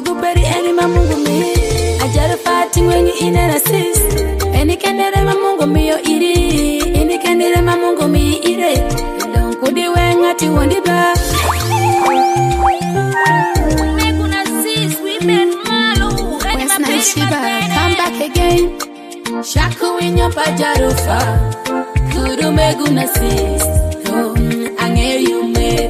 guperi eni mamungu mi ajara fighting when you in an assist eni kendere mamungu mi yo iri eni kendere mamungu mi ire don't kudi wenga ti wondi ba meguna sis we made malo eni ma Shiba come back again shaku in your pajarufa kudu meguna sis ange you made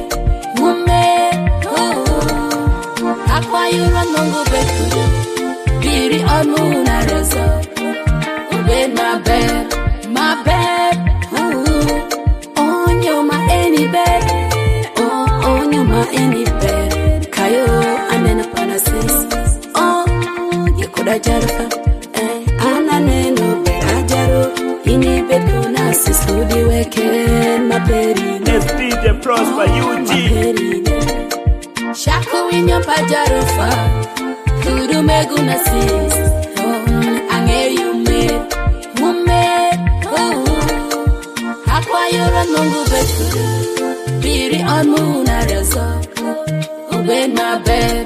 Akwa you run mongo beku Biri on moon a rezo Obey my bed On you my any bed on you my any bed Kayo and then upon a sis Oh you could have jarufa Anane no bed ajaro Ini bed kuna sis Kudi weken my bedi Let's DJ Prosper UG Shaku in your pajarufa Kudu meguna sis Ange you made Akwa you run mungu beku Biri on moon a rezo Obey my bed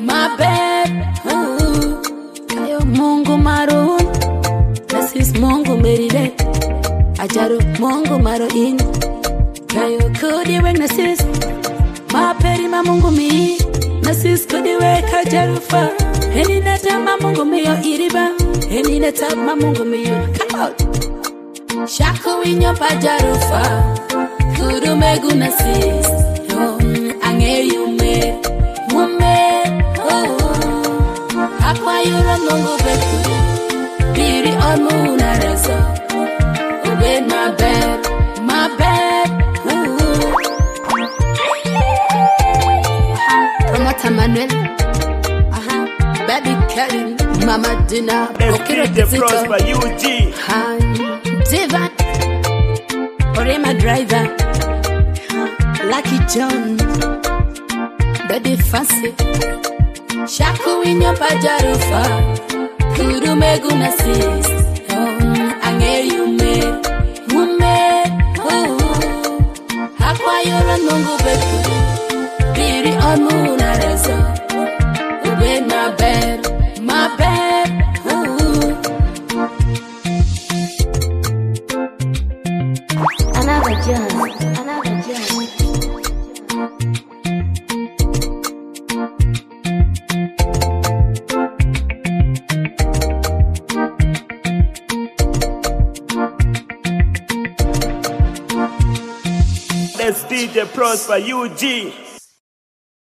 Kayo mungu maroon Nasis mungu meride Ajaru mungu maro in Kayo kudi weng nasis Maperi mamungu mi Nasis kudi weka jarufa Heni neta mamungu mi yo iriba Heni neta mamungu mi yo come out Shaku inyo pajarufa Kudu meguna sis Ange you made Akwa you run mungu beku Biri on moon a rezo Obey my bed Manuel, Baby Kelly, Mama Dina, DJ Prosper UG, Divan, Orema Driver, Lucky John, Baby Fancy, Shaku in your pajarufa, Kudu meguna sis, Ange you made, Akwa you run mungu beku, Biri on moon a rezo Obey my bed Another jazz Let's DJ Prosper UG.